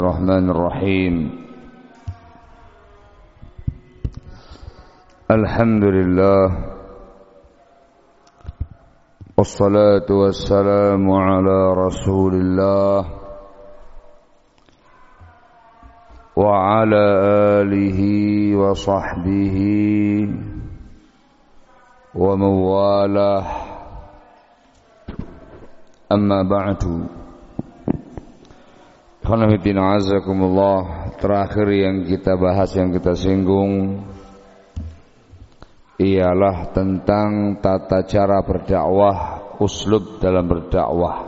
الرحمن الرحيم الحمد لله والصلاة والسلام على رسول الله وعلى آله وصحبه ومن والاه أما بعد. Terakhir yang kita bahas, yang kita singgung ialah tentang tata cara berdakwah, uslub dalam berdakwah.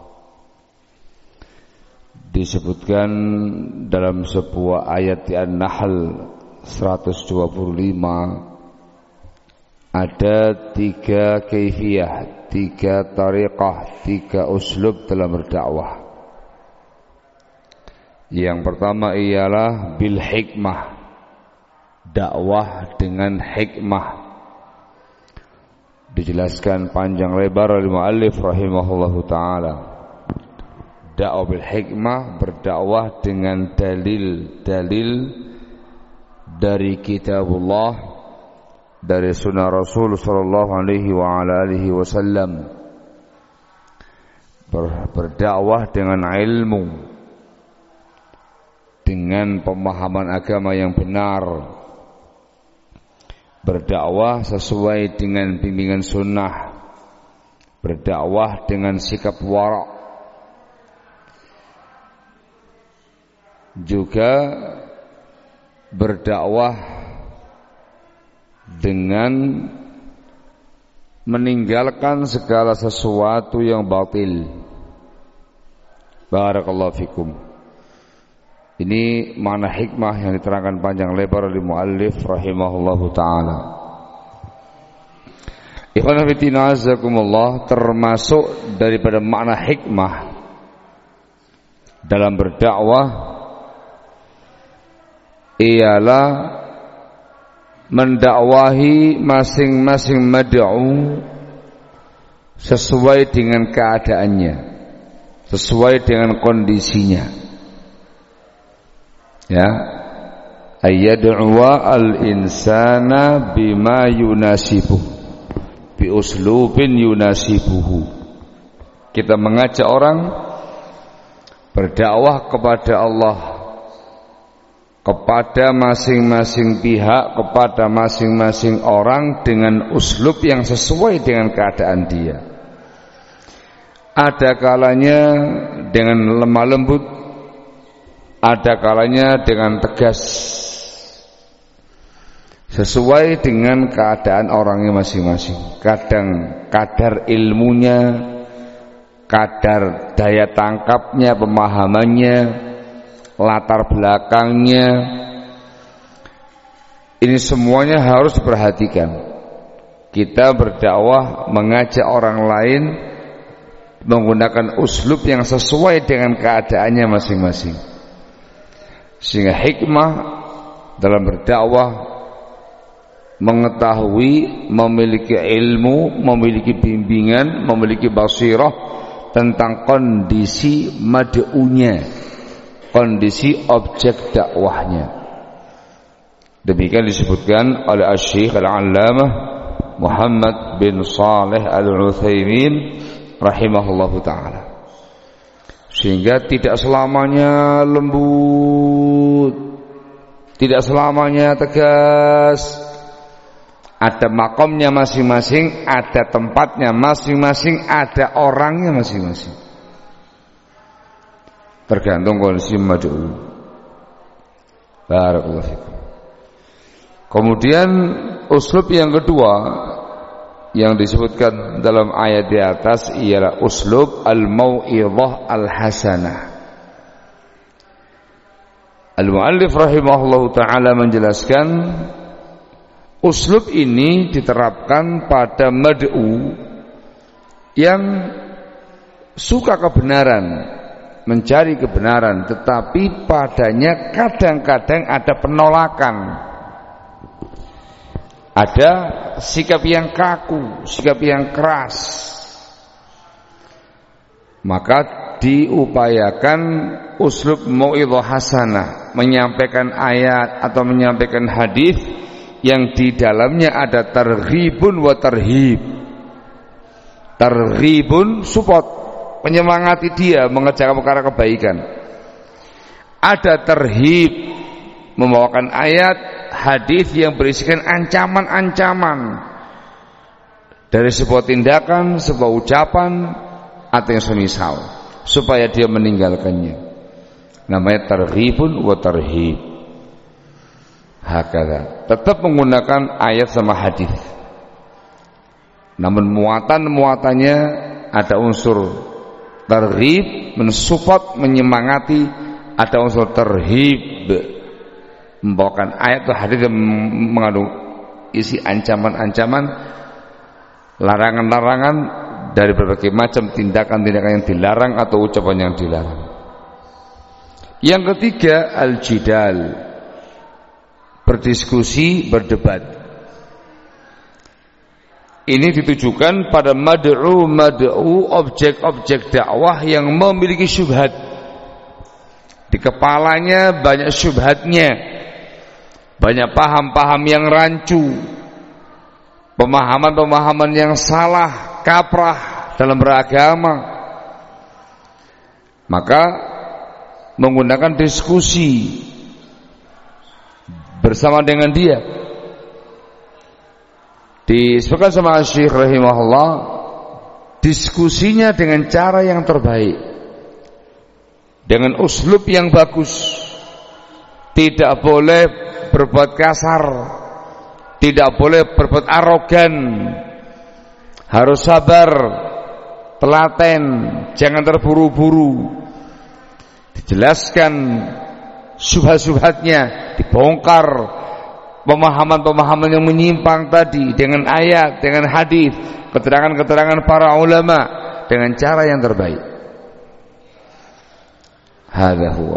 Disebutkan dalam sebuah ayat di An-Nahl 125 ada 3 kaifiyah, 3 tariqah, 3 uslub dalam berdakwah. Yang pertama ialah bil hikmah, dakwah dengan hikmah. Dijelaskan panjang lebar oleh muallif rahimahullahu taala. Dakwah bil hikmah, berdakwah dengan dalil-dalil dari kitabullah, dari sunnah Rasul sallallahu alaihi wa ala alihi wasallam. Berdakwah dengan ilmu, dengan pemahaman agama yang benar, berdakwah sesuai dengan bimbingan sunnah, berdakwah dengan sikap wara', juga berdakwah dengan meninggalkan segala sesuatu yang batil. Barakallahu fikum. Ini makna hikmah yang diterangkan panjang lebar oleh muallif rahimahullahu taala. Ikhwan fillah azakumullah, termasuk daripada makna hikmah dalam berdakwah ialah mendakwahi masing-masing mad'u sesuai dengan keadaannya, sesuai dengan kondisinya. Ya, ayyad'uwa al-insana bima yunasibuh, bi uslubin yunasibuhu. Kita mengajak orang berdakwah kepada Allah, kepada masing-masing pihak, kepada masing-masing orang dengan uslub yang sesuai dengan keadaan dia. Ada kalanya dengan lemah lembut, ada kalanya dengan tegas, sesuai dengan keadaan orangnya masing-masing. Kadang kadar ilmunya, kadar daya tangkapnya, pemahamannya, latar belakangnya, ini semuanya harus diperhatikan. Kita berdakwah, mengajak orang lain menggunakan uslub yang sesuai dengan keadaannya masing-masing. Sehingga hikmah dalam berdakwah, mengetahui, memiliki ilmu, memiliki bimbingan, memiliki basirah tentang kondisi mad'unya, kondisi objek dakwahnya. Demikian disebutkan oleh Asy-Syaikh Al-Allamah Muhammad bin Shalih Al-Utsaimin rahimahullahu taala. Sehingga tidak selamanya lembut, tidak selamanya tegas. Ada makomnya masing-masing, ada tempatnya masing-masing, ada orangnya masing-masing. Tergantung kondisi mad'u. Barakallahu fikum. Kemudian uslub yang kedua yang disebutkan dalam ayat di atas ialah uslub al-mau'izah al-hasanah. Al-muallif rahimahullahu ta'ala menjelaskan uslub ini diterapkan pada mad'u yang suka kebenaran, mencari kebenaran, tetapi padanya kadang-kadang ada penolakan. Ada sikap yang kaku, sikap yang keras. Maka diupayakan uslub mau'izah hasanah, menyampaikan ayat atau menyampaikan hadis yang di dalamnya ada targhibun wa tarhib. Targhibun support, menyemangati dia mengerjakan perkara kebaikan. Ada tarhib, membawakan ayat hadis yang berisikan ancaman-ancaman dari sebuah tindakan, sebuah ucapan atau yang semisal, supaya dia meninggalkannya. Namanya targhibun wa tarhib. Hakala, tetap menggunakan ayat sama hadis, namun muatannya ada unsur targhib, mensupport, menyemangati, ada unsur tarhib, membawakan ayat atau hadis yang mengandung isi ancaman-ancaman, larangan-larangan dari berbagai macam tindakan-tindakan yang dilarang atau ucapan yang dilarang. Yang ketiga, al-jidal, berdiskusi, berdebat. Ini ditujukan pada mad'u objek-objek dakwah yang memiliki syubhat. Di kepalanya banyak syubhatnya, banyak paham-paham yang rancu, pemahaman-pemahaman yang salah, kaprah dalam beragama. Maka menggunakan diskusi bersama dengan dia. Disebutkan sama Syekh rahimahullah, diskusinya dengan cara yang terbaik, dengan uslub yang bagus. Tidak boleh berbuat kasar, tidak boleh berbuat arogan, harus sabar, telaten, jangan terburu-buru. Dijelaskan syubhat-syubhatnya, dibongkar pemahaman-pemahaman yang menyimpang tadi dengan ayat, dengan hadis, keterangan-keterangan para ulama dengan cara yang terbaik. Hadza huwa.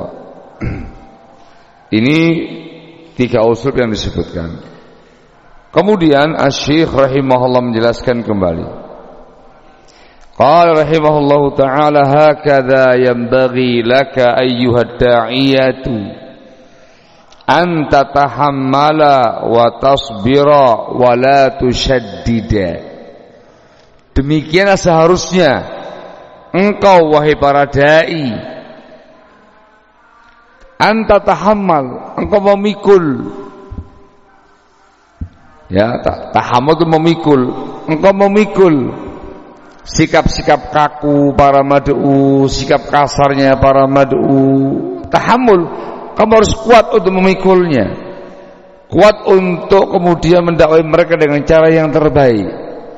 Ini 3 usul yang disebutkan. Kemudian Asy-Syaikh rahimahullah menjelaskan kembali. Qala rahimahullahu ta'ala, hakadha yanbaghi laka ayyuhad da'iyatu an tatahammala wa tasbira wa la tushaddida. Demikianlah seharusnya engkau wahai para dai, an tatahammal, engkau memikul. Ya, tahammul itu memikul. Engkau memikul sikap-sikap kaku para mad'u, sikap kasarnya para mad'u. Tahammul, kamu harus kuat untuk memikulnya, kuat untuk kemudian mendakwai mereka dengan cara yang terbaik.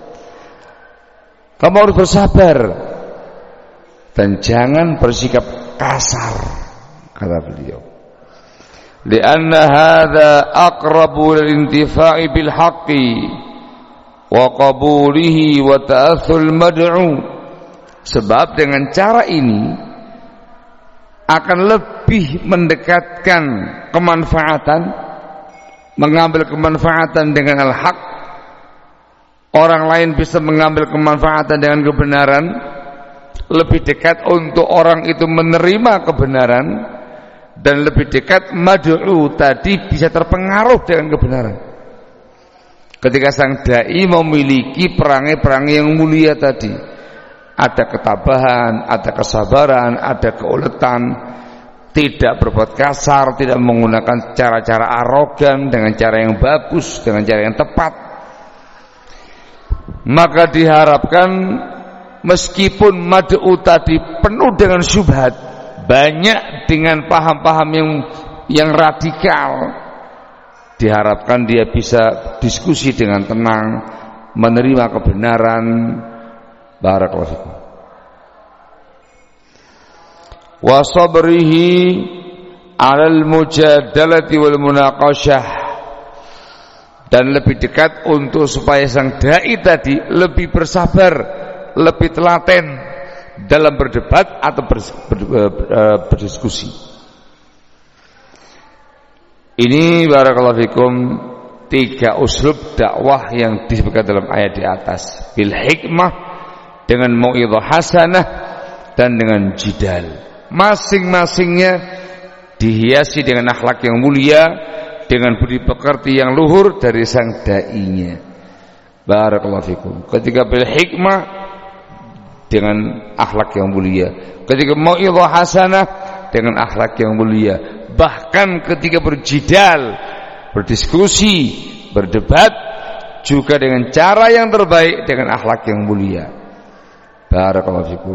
Kamu harus bersabar dan jangan bersikap kasar, kata beliau. Lianna hadza aqrabu lil-intifa'i bil haqqi wa qabulihi wa ta'athul mad'u. Sebab dengan cara ini akan lebih mendekatkan kemanfaatan, mengambil kemanfaatan dengan al-haq. Orang lain bisa mengambil kemanfaatan dengan kebenaran, lebih dekat untuk orang itu menerima kebenaran, dan lebih dekat mad'u tadi bisa terpengaruh dengan kebenaran. Ketika sang dai memiliki perangai-perangai yang mulia tadi, ada ketabahan, ada kesabaran, ada keuletan, tidak berbuat kasar, tidak menggunakan cara-cara arogan, dengan cara yang bagus, dengan cara yang tepat, maka diharapkan meskipun mad'u tadi penuh dengan syubhat, banyak dengan paham-paham yang radikal, diharapkan dia bisa diskusi dengan tenang, menerima kebenaran. Barakallahu fikum. Wa sabrihi 'alal mujadalati wal munaqashah, dan lebih dekat untuk supaya sang dai tadi lebih bersabar, lebih telaten dalam berdebat atau berdiskusi. Ini barakallahu fikum 3 uslub dakwah yang disebutkan dalam ayat di atas. Bil hikmah, dengan mau'izah hasanah, dan dengan jidal. Masing-masingnya dihiasi dengan akhlak yang mulia, dengan budi pekerti yang luhur dari sang dai-nya. Barakallahu fikum. Ketika bil hikmah dengan akhlak yang mulia, ketika mau'izah hasanah dengan akhlak yang mulia, bahkan ketika berjidal, berdiskusi, berdebat juga dengan cara yang terbaik, dengan akhlak yang mulia. Barakallahu fikum.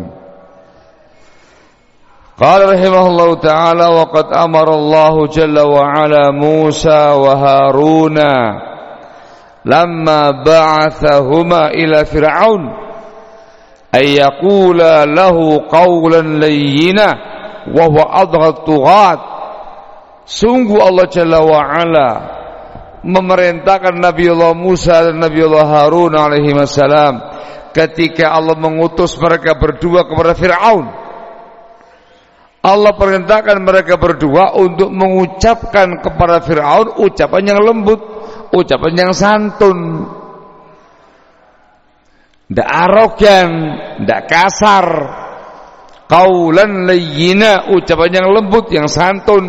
Qala rahimahullahu ta'ala wa qad amara Allah jalla wa ala Musa wa Haruna lamma ba'athahuma ila Fir'aun ay yaqula lahu qawlan layyina wa huwa adghat tughat. Sungguh Allah jalla wa ala memerintahkan Nabiullah Musa dan Nabiullah Harun alaihi wassalam ketika Allah mengutus mereka berdua kepada Fir'aun. Allah perintahkan mereka berdua untuk mengucapkan kepada Fir'aun ucapan yang lembut, ucapan yang santun, tidak arogan, tidak kasar. Qaulan layyina, ucapan yang lembut, yang santun.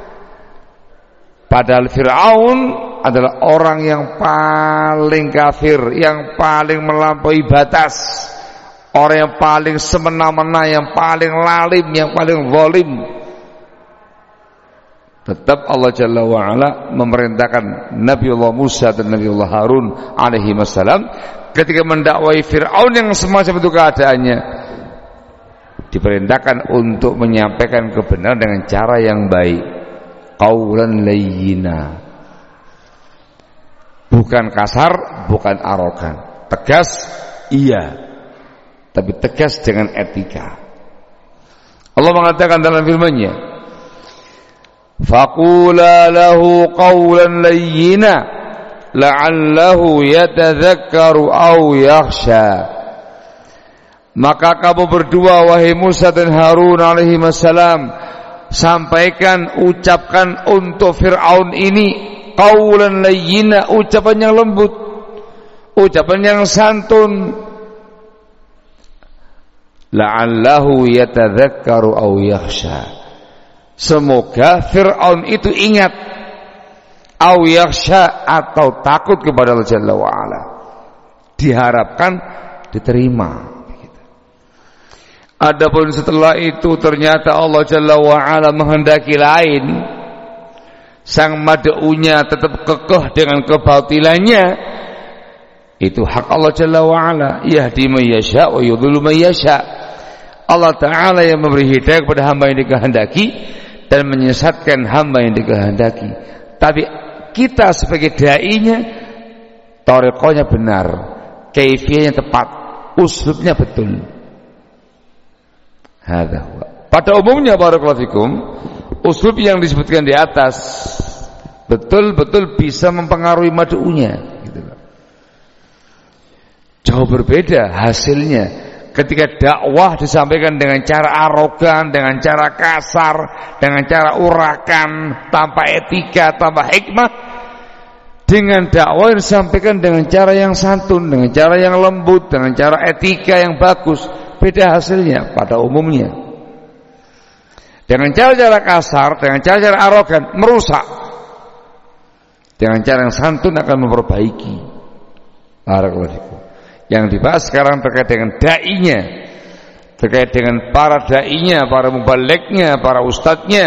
Padahal Fir'aun adalah orang yang paling kafir, yang paling melampaui batas, orang yang paling semena-mena, yang paling lalim, yang paling zalim. Tetap Allah Jalla wa'ala memerintahkan Nabiullah Musa dan Nabiullah Harun alaihi wassalam ketika mendakwai Fir'aun yang semacam itu keadaannya, diperintahkan untuk menyampaikan kebenaran dengan cara yang baik. Qaulan layyina, bukan kasar, bukan arogan. Tegas, iya, tapi tegas dengan etika. Allah mengatakan dalam firman-Nya, faqula lahu qawlan layyina la'allahu yatadhakkaru aw yakhsha. Maka kamu berdua wahai Musa dan Harun alaihi wassalam, sampaikan, ucapkan untuk Fir'aun ini qawlan layyina, ucapan yang lembut, ucapan yang santun, la'allahu yatadhakkaru aw yakhsha. Semoga Fir'aun itu ingat, aw yakhsha, atau takut kepada Allah Jalla wa'ala. Diharapkan diterima. Adapun setelah itu ternyata Allah Jalla wa'ala menghendaki lain, sang mad'unya tetap kekeh dengan kebatilannya, itu hak Allah Jalla wa'ala. Yahdi man yasha wa yudhillu man yasha. Allah Ta'ala yang memberi hidayah kepada hamba yang dikehendaki dan menyesatkan hamba yang dikehendaki. Tapi kita sebagai dai-nya, thariqahnya benar, kaifiyahnya tepat, uslubnya betul. Pada umumnya barakallahu fikum, uslub yang disebutkan di atas betul-betul bisa mempengaruhi mad'unya, gitu. Jauh berbeda hasilnya ketika dakwah disampaikan dengan cara arogan, dengan cara kasar, dengan cara urakan, tanpa etika, tanpa hikmah, dengan dakwah yang disampaikan dengan cara yang santun, dengan cara yang lembut, dengan cara etika yang bagus. Beda hasilnya pada umumnya. Dengan cara-cara kasar, dengan cara-cara arogan, merusak. Dengan cara yang santun akan memperbaiki. Yang dibahas sekarang terkait dengan da'inya, terkait dengan para da'inya, para mubalignya, para ustadznya,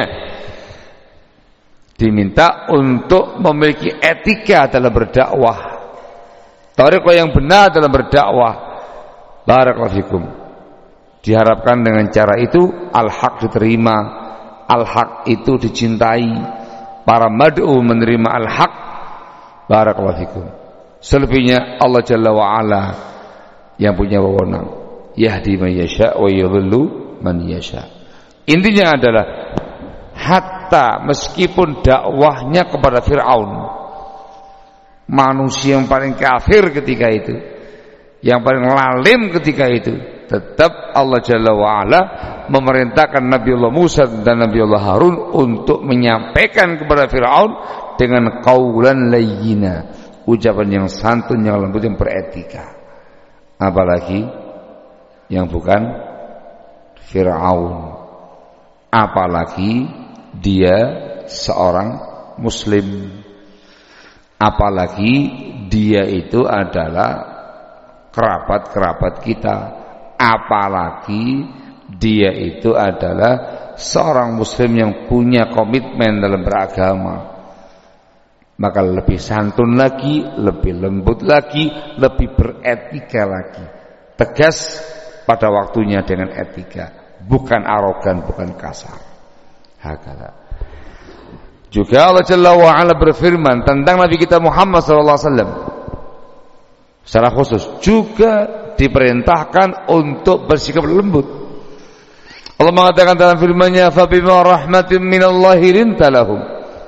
diminta untuk memiliki etika dalam berdakwah, thariqah yang benar dalam berdakwah. Barakallahu fikum. Diharapkan dengan cara itu al-haq diterima, al-haq itu dicintai, para mad'u menerima al-haq. Barakallahu fikum. Selebihnya Allah Jalla wa'ala yang punya wewenang. Yahdi man yasha wa yudhillu man yasha. Intinya adalah hatta meskipun dakwahnya kepada Fir'aun, manusia yang paling kafir ketika itu, yang paling lalim ketika itu, tetap Allah Jalla wa'ala memerintahkan Nabiullah Musa dan Nabiullah Harun untuk menyampaikan kepada Fir'aun dengan qaulan layyina, ucapan yang santun, yang lembut, yang beretika. Apalagi yang bukan Fir'aun, apalagi dia seorang muslim, apalagi dia itu adalah kerabat-kerabat kita, apalagi dia itu adalah seorang muslim yang punya komitmen dalam beragama. Maka lebih santun lagi, lebih lembut lagi, lebih beretika lagi, tegas pada waktunya dengan etika, bukan arogan, bukan kasar. Hakala. Juga Allah Jalla wa Ala berfirman tentang Nabi kita Muhammad SAW secara khusus juga diperintahkan untuk bersikap lembut. Allah mengatakan dalam firman-Nya, "Fabima rahmatin minallahi linta lahum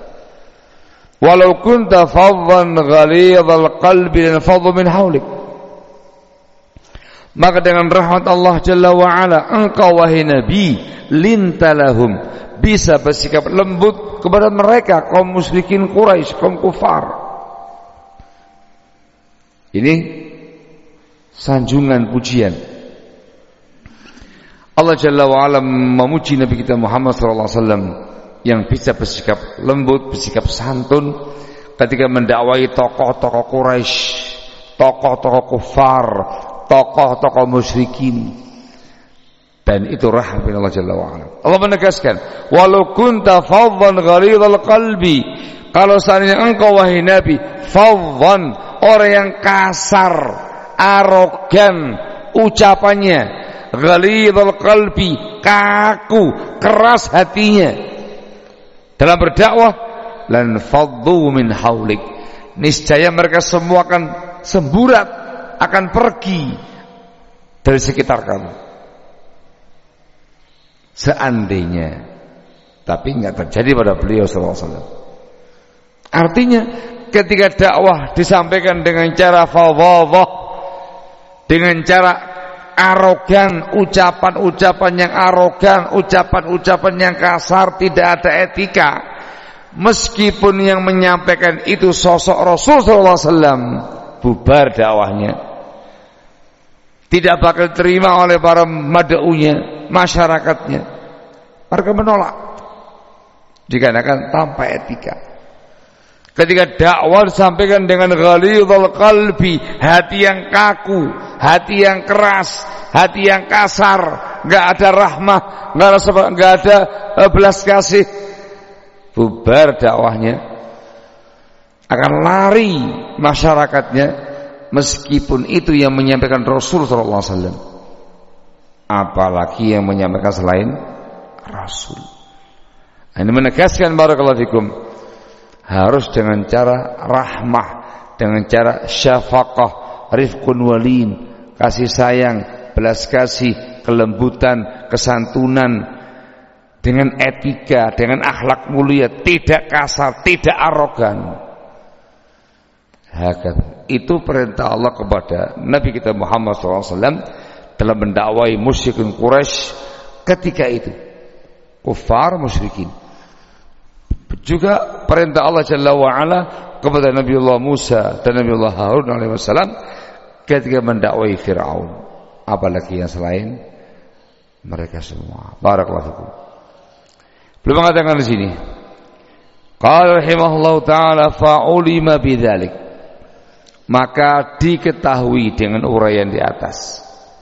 walau kunta faddan ghalidhal qalbi lanfaddu min hawlik." Maka dengan rahmat Allah Jalla wa Ala, engkau wahai Nabi, linta lahum, bisa bersikap lembut kepada mereka kaum musyrikin Quraisy, kaum kufar. Ini sanjungan pujian. Allah Jalla wa'ala memuji Nabi kita Muhammad SAW yang bisa bersikap lembut, bersikap santun ketika mendakwai tokoh-tokoh Quraisy, tokoh-tokoh kufar, tokoh-tokoh musyrikin. Dan itu rahmat Allah Jalla wa'ala. Allah menegaskan, walau kunta faddan ghalidhal qalbi, kalau seandainya engkau wahai Nabi faddan, orang yang kasar, arogan ucapannya, ghalidhal qalbi, kaku, keras hatinya dalam berdakwah, lan faddu min haulik, niscaya mereka semua akan semburat, akan pergi dari sekitar kamu. Seandainya, tapi enggak terjadi pada beliau sallallahu alaihi wasallam. Artinya ketika dakwah disampaikan dengan cara fadhadah, dengan cara arogan, ucapan-ucapan yang arogan, ucapan-ucapan yang kasar, tidak ada etika, meskipun yang menyampaikan itu sosok Rasul sallallahu alaihi wasallam, bubar dakwahnya, tidak bakal terima oleh para mad'unya, masyarakatnya. Mereka menolak dikarenakan tanpa etika. Ketika dakwah disampaikan dengan ghalidhal qalbi, hati yang kaku, hati yang keras, hati yang kasar, enggak ada rahmah, enggak ada belas kasih, bubar dakwahnya, akan lari masyarakatnya, meskipun itu yang menyampaikan Rasul sallallahu alaihi wasallam. Apalagi yang menyampaikan selain Rasul. Ini menegaskan barakallahu fikum, harus dengan cara rahmah, dengan cara syafaqah, rifqun walin, kasih sayang, belas kasih, kelembutan, kesantunan, dengan etika, dengan akhlak mulia, tidak kasar, tidak arogan. Hakata. Itu perintah Allah kepada Nabi kita Muhammad SAW dalam mendakwai musyrikin Quraisy ketika itu, kufar musyrikin. Juga perintah Allah Jalla wa'ala kepada Nabiullah Musa dan Nabiullah Harun alaihi wasallam ketika mendakwai Fir'aun, apalagi yang selain mereka semua. Barakallahu fikum. Belum mengatakan di sini. Qala rahimahullahu taala fa'ulima bidzalik, maka diketahui dengan uraian di atas,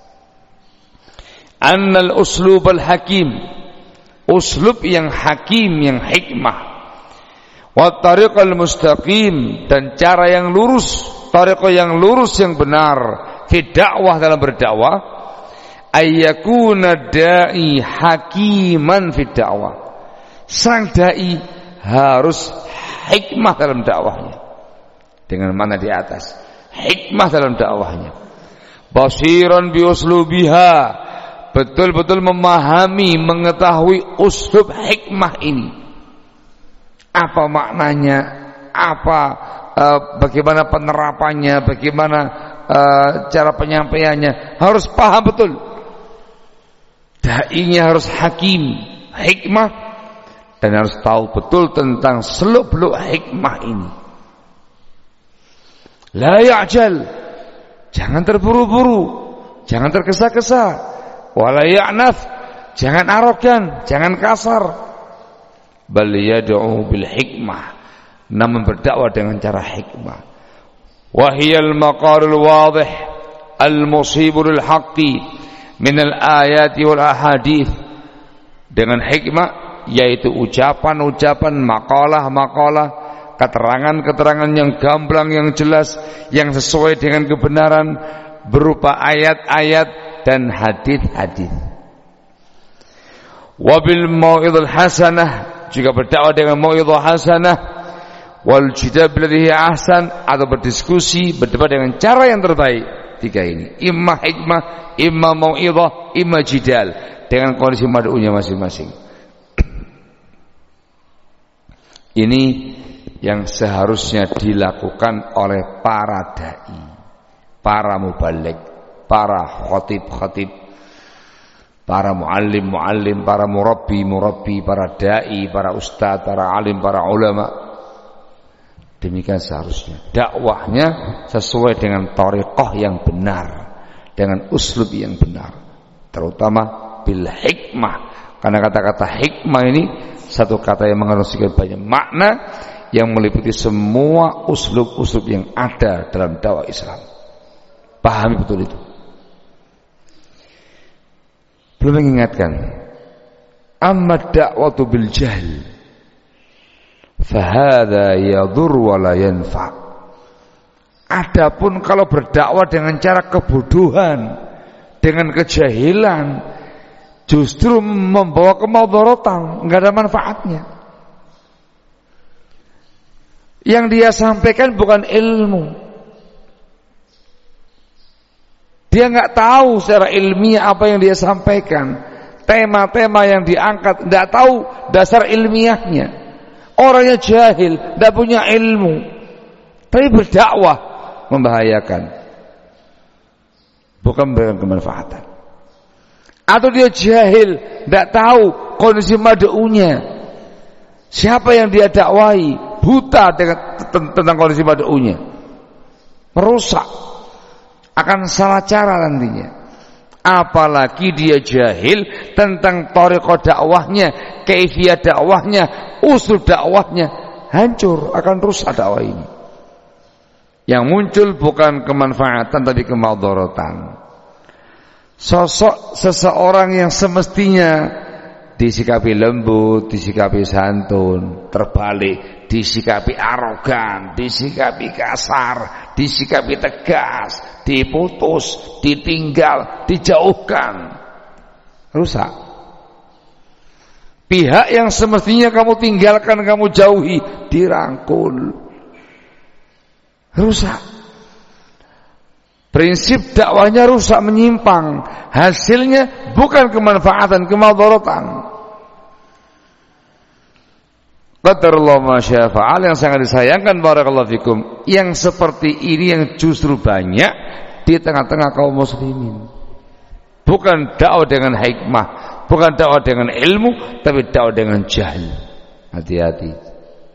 annal uslubal hakim, uslub yang hakim, yang hikmah, wa tariqal mustaqim, dan cara yang lurus, tariqah yang lurus, yang benar fi dakwah, dalam berdakwah, ayyakuna da'i hakiman fi dakwah, sang dai harus hikmah dalam dakwahnya. Dengan mana di atas, hikmah dalam dakwahnya, basiran bi uslubiha, betul-betul memahami, mengetahui uslub hikmah ini, apa maknanya, apa bagaimana penerapannya, bagaimana cara penyampaiannya, harus paham betul. Dai-nya harus hakim, hikmah, dan harus tahu betul tentang seluk-beluk hikmah ini. La ya'jal, jangan terburu-buru, jangan tergesa-gesa. Wala ya'naf, jangan arogan, jangan kasar. Bal yad'u bil hikmah, namun berdakwah dengan cara hikmah. Wa hiyal maqarul wadih al-musibul haqqi min al-ayati wal ahadits. Dengan hikmah yaitu ucapan-ucapan, makalah-makalah, keterangan-keterangan yang gamblang, yang jelas, yang sesuai dengan kebenaran berupa ayat-ayat dan hadis-hadis. Wabil mau'izul hasanah, juga berdakwah dengan mau'izul hasanah, wal jidal billadhi ahsan, atau berdiskusi, berdebat dengan cara yang terbaik. Tiga ini, imma hikmah, imma mau'izah, imma jidal, dengan kondisi mad'unya masing-masing. Ini yang seharusnya dilakukan oleh para dai, para mubaligh, para khatib-khatib, para muallim-muallim, para murabbi-murabbi, para dai, para ustaz, para alim, para ulama. Demikian seharusnya dakwahnya sesuai dengan thariqah yang benar, dengan uslub yang benar, terutama bil hikmah. Karena kata-kata hikmah ini satu kata yang mengandung banyak makna, yang meliputi semua uslub-uslub yang ada dalam dakwah Islam. Pahami betul itu. Belum mengingatkan, amma da'watu bil jahl fahadha yadur wa la yanfa. Adapun kalau berdakwah dengan cara kebodohan, dengan kejahilan, justru membawa kemadharatan, enggak ada manfaatnya. Yang dia sampaikan bukan ilmu. Dia enggak tahu secara ilmiah apa yang dia sampaikan. Tema-tema yang diangkat enggak tahu dasar ilmiahnya. Orangnya jahil, enggak punya ilmu. Tapi berdakwah membahayakan. Bukan memberikan kemanfaatan. Atau dia jahil, tidak tahu kondisi mad'unya, siapa yang dia dakwai, buta tentang kondisi mad'unya, merusak, akan salah cara nantinya. Apalagi dia jahil tentang thariqah dakwahnya, kaifiyah dakwahnya, usul dakwahnya, hancur, akan rusak dakwah ini. Yang muncul bukan kemanfaatan tapi kemadharatan. Sosok seseorang yang semestinya disikapi lembut, disikapi santun, terbalik disikapi arogan, disikapi kasar, disikapi tegas, diputus, ditinggal, dijauhkan, rusak. Pihak yang semestinya kamu tinggalkan, kamu jauhi, dirangkul, rusak. Prinsip dakwahnya rusak, menyimpang. Hasilnya bukan kemanfaatan, kemadharatan. Qadarullah ma syaa fa'al, yang sangat disayangkan barakallahu fikum, yang seperti ini yang justru banyak di tengah-tengah kaum muslimin. Bukan dakwah dengan hikmah, bukan dakwah dengan ilmu, tapi dakwah dengan jahil. Hati-hati.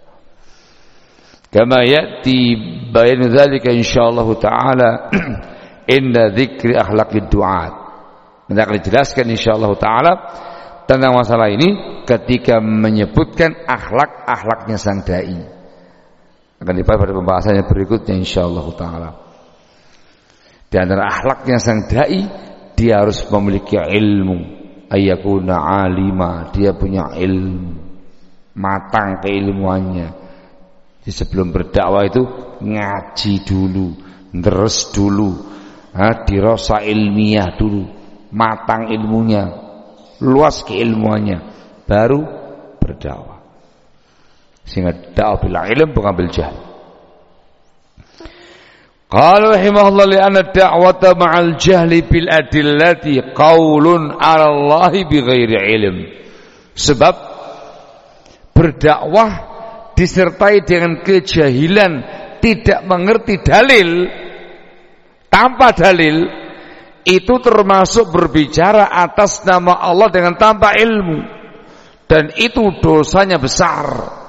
Kama ya'ti bayan dzalika insyaallah taala inda dzikri akhlaqid du'at. Nanti akan dijelaskan insyaallah taala tentang masalah ini ketika menyebutkan akhlak-akhlaknya sang dai. Akan dibahas pada pembahasannya berikutnya insyaallah taala. Di antara akhlaknya sang dai, dia harus memiliki ilmu, ayyakuna alima, dia punya ilmu, matang keilmuannya. Jadi sebelum berdakwah itu ngaji dulu, deres dulu, dirasa ilmiah dulu, matang ilmunya, luas keilmuannya, baru berdakwah. Sehingga dakwah bil ilm bukan bil jahl. Qala rahimahullah li'anna da'wata ma'al jahli bil adillati qaulun 'ala Allah bighairi ilm. Sebab berdakwah disertai dengan kejahilan, tidak mengerti dalil, tanpa dalil, itu termasuk berbicara atas nama Allah dengan tanpa ilmu, dan itu dosanya besar.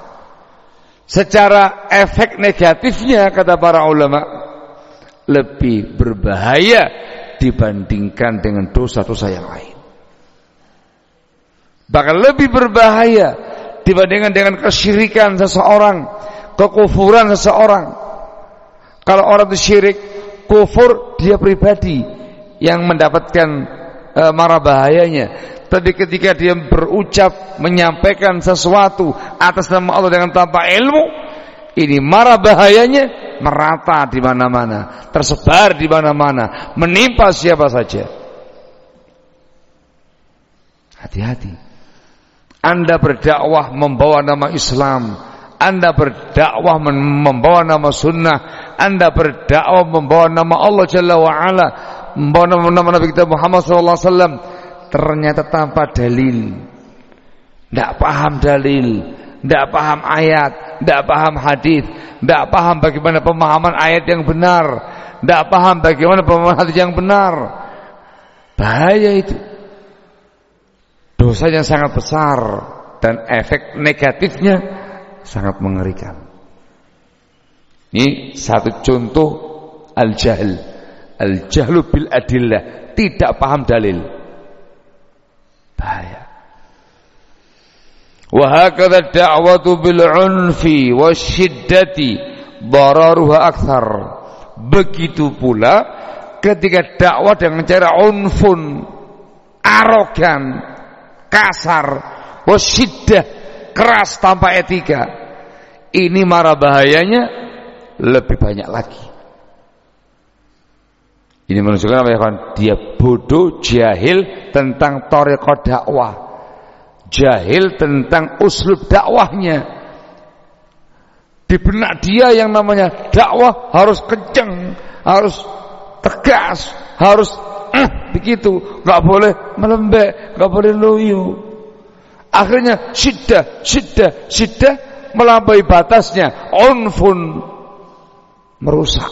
Secara efek negatifnya, kata para ulama, lebih berbahaya dibandingkan dengan dosa-dosa yang lain. Bahkan lebih berbahaya dibandingkan dengan kesyirikan seseorang, kekufuran seseorang. Kalau orang itu syirik, kufur, dia pribadi yang mendapatkan mara bahayanya. Tapi ketika dia berucap, menyampaikan sesuatu atas nama Allah dengan tanpa ilmu, ini mara bahayanya merata di mana-mana, tersebar di mana-mana, menimpa siapa saja. Hati-hati. Anda berdakwah membawa nama Islam, Anda berdakwah membawa nama sunnah, Anda berdakwah membawa nama Allah Jalla wa'ala, membawa nama Nabi kita Muhammad SAW, ternyata tanpa dalil, tidak paham dalil, tidak paham ayat, tidak paham hadis, tidak paham bagaimana pemahaman ayat yang benar, tidak paham bagaimana pemahaman hadis yang benar. Bahaya itu, dosanya sangat besar dan efek negatifnya sangat mengerikan. Ini satu contoh al-jahl, al-jahlu bil adillah, tidak paham dalil, bahaya. Wa hakadha da'watu bil 'unfi wasyiddati dararuha akthar. Begitu pula ketika dakwah dengan cara unfun, arogan, kasar, wasyiddah, keras tanpa etika, ini mara bahayanya lebih banyak lagi. Ini menunjukkan apa ya kawan? Dia bodoh, jahil tentang thariqah dakwah, jahil tentang uslub dakwahnya. Di benak dia yang namanya dakwah harus kenceng, harus tegas, harus begitu, nggak boleh melembek, nggak boleh loyo. Akhirnya syiddah melampaui batasnya, unfun, merusak,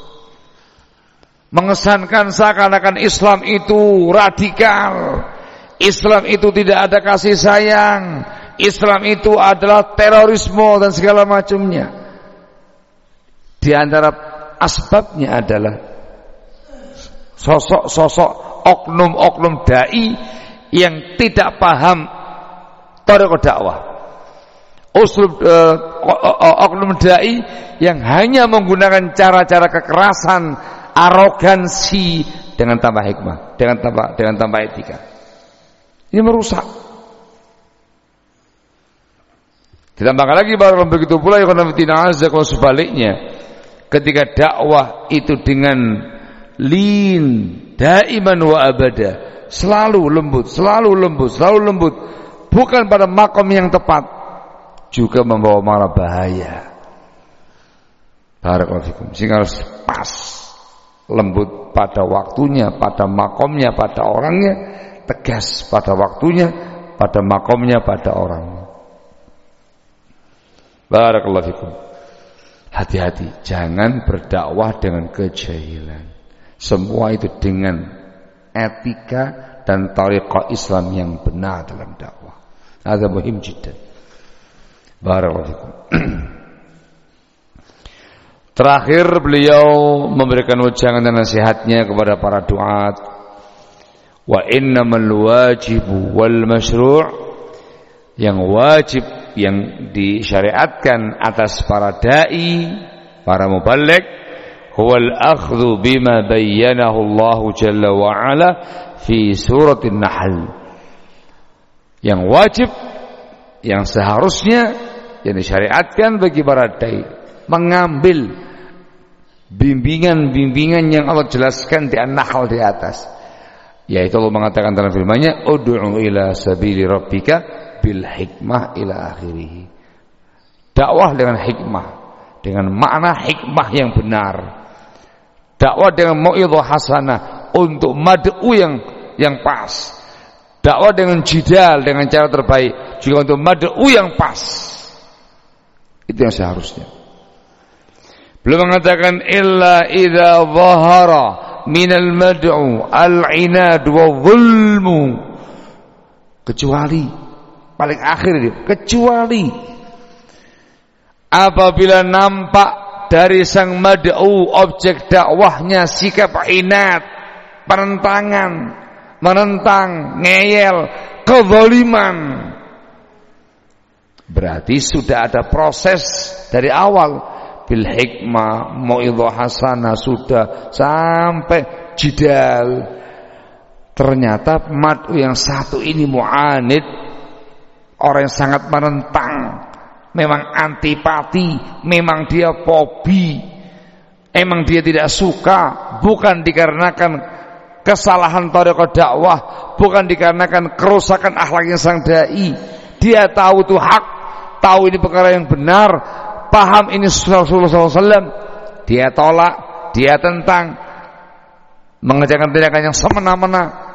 mengesankan seakan-akan Islam itu radikal, Islam itu tidak ada kasih sayang, Islam itu adalah terorisme dan segala macamnya. Di antara asbabnya adalah sosok-sosok oknum-oknum dai yang tidak paham thariqah dakwah, uslub oknum dai yang hanya menggunakan cara-cara kekerasan, arogansi dengan tanpa hikmah, dengan tanpa etika. Ini merusak. Ditambahkan lagi bahwa begitu pula kalau sebaliknya, ketika dakwah itu dengan lin, daiman wa abada, selalu lembut, bukan pada makom yang tepat, juga membawa mara bahaya. Barakallahu fikum. Sehingga harus pas, lembut pada waktunya, pada makomnya, pada orangnya, tegas pada waktunya, pada makomnya, pada orangnya. Barakallahu fikum. Hati-hati, jangan berdakwah dengan kejahilan. Semua itu dengan etika dan thariqah Islam yang benar dalam dakwah. Ada muhim jiddan. Barakallahu fikum. Terakhir beliau memberikan ujangan dan nasihatnya kepada para duat. Wa innamal wajibu wal masyru', yang wajib, yang disyariatkan atas para dai, para muballigh, huwal akhdhu bima bayyanahu Allah jalla wa ala fi suratin Nahl. Yang wajib, yang seharusnya, yang disyariatkan bagi para dai, mengambil bimbingan-bimbingan yang Allah jelaskan di An-Nahl di atas, yaitu Allah mengatakan dalam firman-Nya, ud'u ila sabili rabbika bil hikmah ila akhirih. Dakwah dengan hikmah, dengan makna hikmah yang benar. Dakwah dengan mau'izah hasanah, untuk mad'u yang pas. Dakwah dengan jidal, dengan cara terbaik, juga untuk mad'u yang pas. Itu yang seharusnya. Belum mengatakan illa idza dhahara minal mad'u al-inad wa zulmu, kecuali paling akhir ini, kecuali apabila nampak dari sang mad'u, objek dakwahnya, sikap inat, penentangan, menentang, ngeyel, kezaliman. Berarti sudah ada proses dari awal, bil hikmah, mau'izah hasanah, sudah sampai jidal. Ternyata mad'u yang satu ini mu'anid, orang yang sangat menentang, memang antipati, memang dia fobi, memang dia tidak suka, bukan dikarenakan kesalahan thariqah dakwah, bukan dikarenakan kerusakan akhlaknya sang dai. Dia tahu itu hak, tahu ini perkara yang benar, paham ini Rasulullah SAW, dia tolak, dia tentang, mengerjakan tindakan yang semena-mena.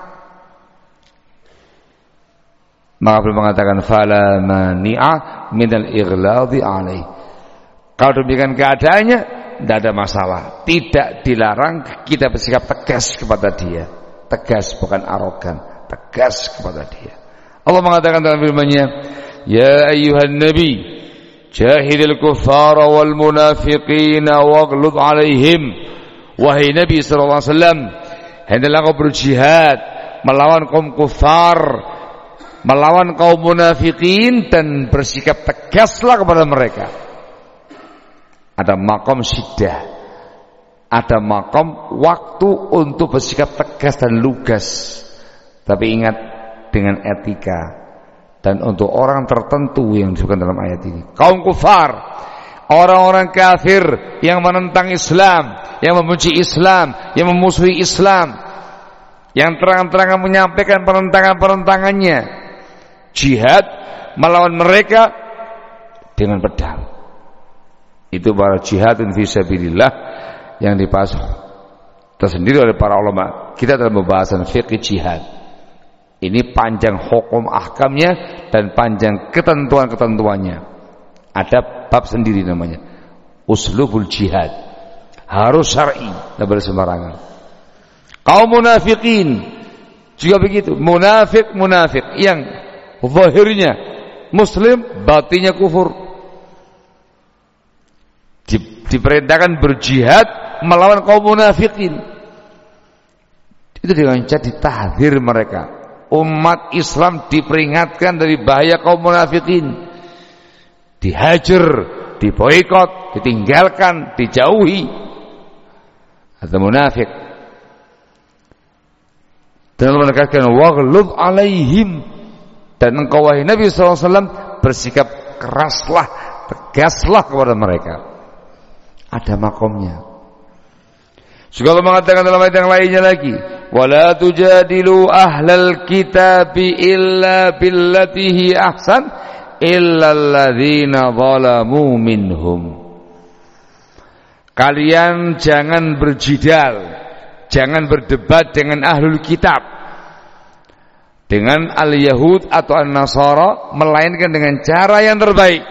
Maka beliau mengatakan fala mani'a minal ighladi alaih. Kalau demikian keadaannya, tidak ada masalah, tidak dilarang kita bersikap tegas kepada dia. Tegas, bukan arogan, tegas kepada dia. Allah mengatakan dalam firman-Nya, ya ayyuhan nabi jahidil kuffara wal munafiqina waghlud alaihim. Wahai Nabi sallallahu alaihi wasallam, hendaklah kau berjihad melawan kaum kufar, melawan kaum munafikin, dan bersikap tegaslah kepada mereka. Ada makom syiddah, ada makom waktu untuk bersikap tegas dan lugas, tapi ingat dengan etika. Dan untuk orang tertentu yang disebutkan dalam ayat ini, kaum kufar, orang-orang kafir yang menentang Islam, yang membenci Islam, yang memusuhi Islam, yang terang-terangan menyampaikan penentangan-penentangannya, jihad melawan mereka dengan pedang. Itu para jihadun fi sabilillah yang dibahas tersendiri oleh para ulama kita dalam pembahasan fiqh jihad. Ini panjang hukum ahkamnya dan panjang ketentuan-ketentuannya. Ada bab sendiri namanya uslubul jihad, harus syar'i, tidak boleh sembarangan. Kaum munafikin juga begitu, munafik yang zahirnya muslim, batinnya kufur, diperintahkan berjihad melawan kaum munafikin. Itu dengan cara ditahdzir mereka. Umat Islam diperingatkan dari bahaya kaum munafikin, dihajar, diboikot, ditinggalkan, dijauhi. Ada munafik. Dan Allah menegaskan waghlud alaihim, dan engkau wahai Nabi SAW bersikap keraslah, tegaslah kepada mereka. Ada makomnya. Juga Allah mengatakan dalam ayat yang lainnya lagi, wala tujadilu ahlal kitabi illa billatihi ahsan illa alladzina zalamu minhum. Kalian jangan berjidal, jangan berdebat dengan ahlul kitab, dengan al-Yahud atau an-Nasara, melainkan dengan cara yang terbaik.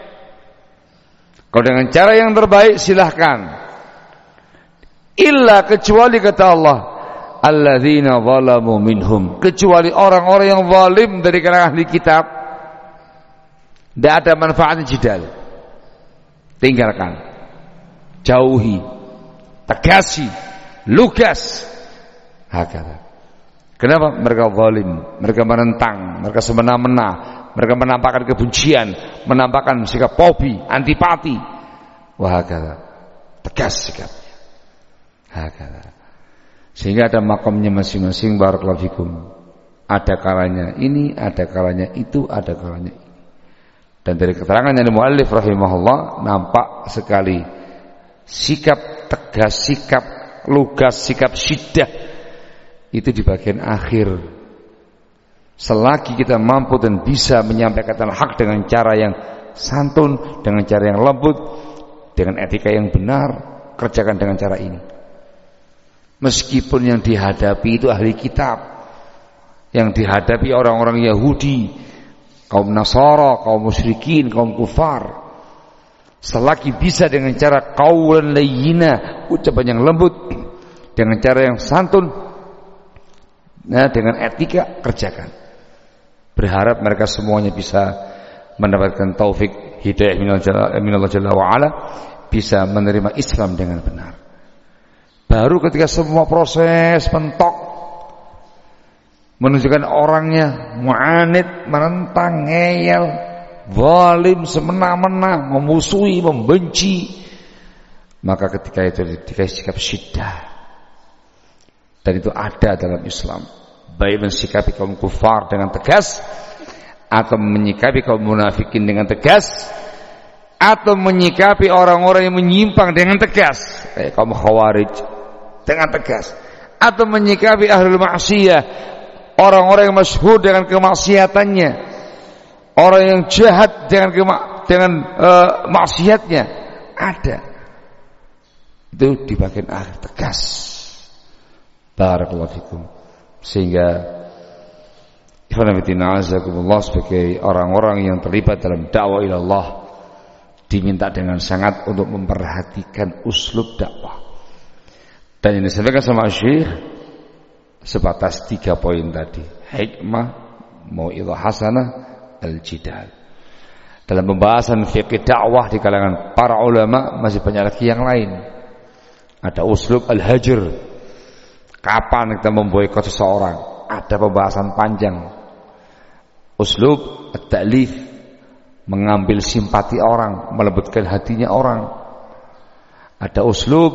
Kalau dengan cara yang terbaik silahkan. Illa, kecuali kata Allah, alladzina zalamu minhum, kecuali orang-orang yang zalim dari kalangan ahli kitab. Tidak ada manfaatnya jidal. Tinggalkan, jauhi, tegasi, lugas. Hakata. Kenapa? Mereka zalim, mereka menentang, mereka semena-mena, mereka menampakkan kebencian, menampakkan sikap fobi, antipati. Wahakata, tegas sikapnya. Hakata. Sehingga ada makamnya masing-masing. Barakallahu fikum. Ada kalanya ini, ada kalanya itu, ada kalanya ini. Dan dari keterangan yang muallif rahimahullah nampak sekali sikap tegas, sikap lugas, sikap syiddah itu di bagian akhir. Selagi kita mampu dan bisa menyampaikan hak dengan cara yang santun, dengan cara yang lembut, dengan etika yang benar, kerjakan dengan cara ini. Meskipun yang dihadapi itu ahli kitab, yang dihadapi orang-orang Yahudi, kaum Nasara, kaum musyrikin, kaum kufar, selagi bisa dengan cara qaulan layyina, ucapan yang lembut, dengan cara yang santun, nah, dengan etika, kerjakan. Berharap mereka semuanya bisa mendapatkan taufik hidayah minallah jalla wa ala, bisa menerima Islam dengan benar. Baru ketika semua proses mentok, menunjukkan orangnya mu'anid, menentang, ngeyel, zalim, semena-mena, memusuhi, membenci, maka ketika itu dikasih sikap syiddah. Dan itu ada dalam Islam, baik mensikapi kaum kufar dengan tegas, atau menyikapi kaum munafikin dengan tegas, atau menyikapi orang-orang yang menyimpang dengan tegas, kayak kaum khawarij dengan tegas, atau menyikapi ahlul maksiyah, orang-orang yang masyhur dengan kemaksiatannya, orang yang jahat dengan maksiatnya, ada. Itu di bagian akhir tegas. Barakallahu fikum. Sehingga ikhwan fillah azakumullah, sebagai orang-orang yang terlibat dalam dakwah ila Allah, diminta dengan sangat untuk memperhatikan uslub dakwah. Dan yang disampaikan sama Syekh sebatas 3 poin tadi: hikmah, mau'izah hasanah, al-jidal. Dalam pembahasan fikih dakwah di kalangan para ulama masih banyak lagi yang lain. Ada uslub al-hajr, kapan kita memboikot seseorang, ada pembahasan panjang. Uslub at-ta'lif, mengambil simpati orang, melembutkan hatinya orang. Ada uslub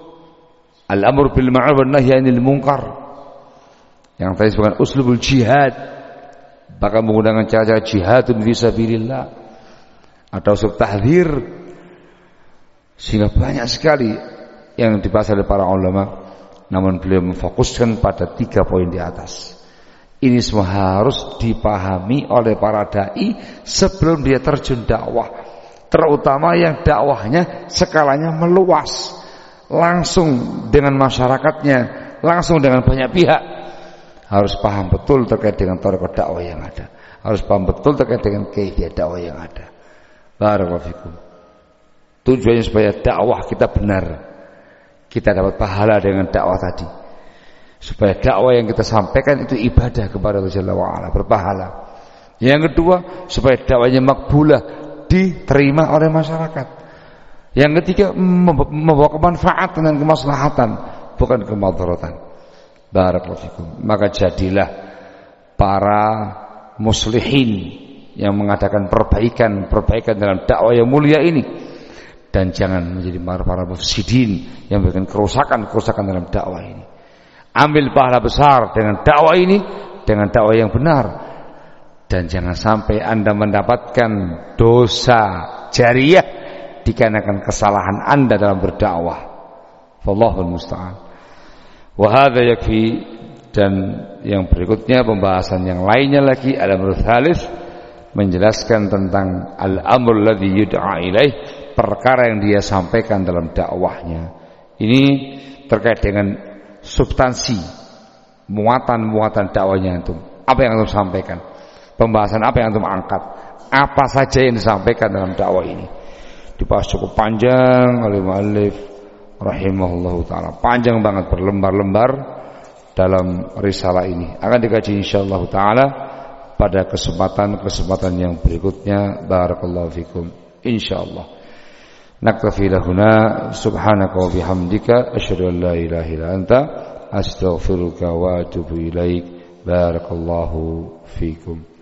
al-amr bil ma'ruf wan nahy 'anil munkar, yang tadi disebutkan uslubul jihad, bahkan menggunakan cara-cara jihadun fi sabilillah. Ada uslub tahdzir, sehingga banyak sekali yang dibahas oleh para ulama. Namun beliau memfokuskan pada 3 poin di atas. Ini semua harus dipahami oleh para dai sebelum dia terjun dakwah, terutama yang dakwahnya skalanya meluas, langsung dengan masyarakatnya, langsung dengan banyak pihak. Harus paham betul terkait dengan thariqah dakwah yang ada, harus paham betul terkait dengan kaifiyah dakwah yang ada. Barakallahu fikum. Tujuannya supaya dakwah kita benar, kita dapat pahala dengan dakwah tadi, supaya dakwah yang kita sampaikan itu ibadah kepada Allah Jalla wa Ala, berpahala. Yang kedua, supaya dakwahnya makbulah, diterima oleh masyarakat. Yang ketiga, membawa kemanfaatan dan kemaslahatan, bukan kemadharatan. Barakallahu fikum. Maka jadilah para muslihin yang mengadakan perbaikan dalam dakwah yang mulia ini, dan jangan menjadi para mufsidin yang memberikan kerusakan dalam dakwah ini. Ambil pahala besar dengan dakwah ini, dengan dakwah yang benar, dan jangan sampai Anda mendapatkan dosa jariyah dikarenakan kesalahan Anda dalam berdakwah. Wallahul musta'an. Wa hadza yakfi. Dan yang berikutnya, pembahasan yang lainnya lagi, al-amrul tsalits, menjelaskan tentang al-amrul ladzi yud'a ilaih, perkara yang dia sampaikan dalam dakwahnya. Ini terkait dengan substansi, muatan dakwahnya antum. Apa yang antum sampaikan? Pembahasan apa yang antum angkat? Apa saja yang disampaikan dalam dakwah ini? Dibahas cukup panjang oleh muallif rahimahullahu taala. Panjang banget, berlembar-lembar dalam risalah ini. Akan dikaji insyaallah taala pada kesempatan yang berikutnya. Barakallahu fikum insyaallah. Naktafi lahuna, subhanaka wa bihamdika, asyhadu an la ilaha illa anta, astaghfiruka wa atubu ilaik. Barakallahu fikum.